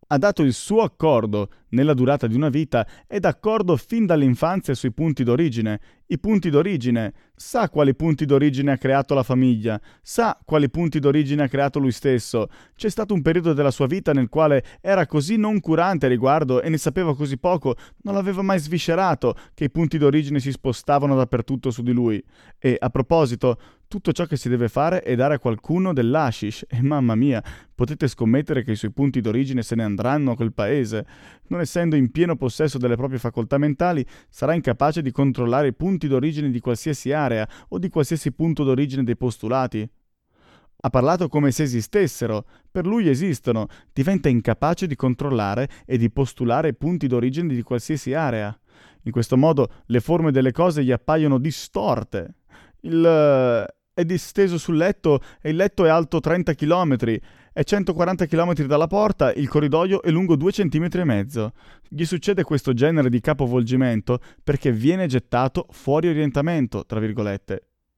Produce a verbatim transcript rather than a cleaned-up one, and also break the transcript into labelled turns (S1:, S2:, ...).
S1: Ha dato il suo accordo nella durata di una vita, è d'accordo fin dall'infanzia sui punti d'origine. I punti d'origine, sa quali punti d'origine ha creato la famiglia, sa quali punti d'origine ha creato lui stesso. C'è stato un periodo della sua vita nel quale era così non curante a riguardo e ne sapeva così poco, non l'aveva mai sviscerato, che i punti d'origine si spostavano dappertutto su di lui. E, a proposito, tutto ciò che si deve fare è dare a qualcuno dell'hashish, e mamma mia, potete scommettere che i suoi punti d'origine se ne andranno a quel paese. Non essendo in pieno possesso delle proprie facoltà mentali, sarà incapace di controllare i punti d'origine di qualsiasi area o di qualsiasi punto d'origine dei postulati. Ha parlato come se esistessero, per lui esistono, diventa incapace di controllare e di postulare punti d'origine di qualsiasi area. In questo modo le forme delle cose gli appaiono distorte. Il... è disteso sul letto e il letto è alto trenta chilometri, è centoquaranta chilometri dalla porta, il corridoio è lungo due centimetri e mezzo. Gli succede questo genere di capovolgimento perché viene gettato fuori orientamento, tra virgolette.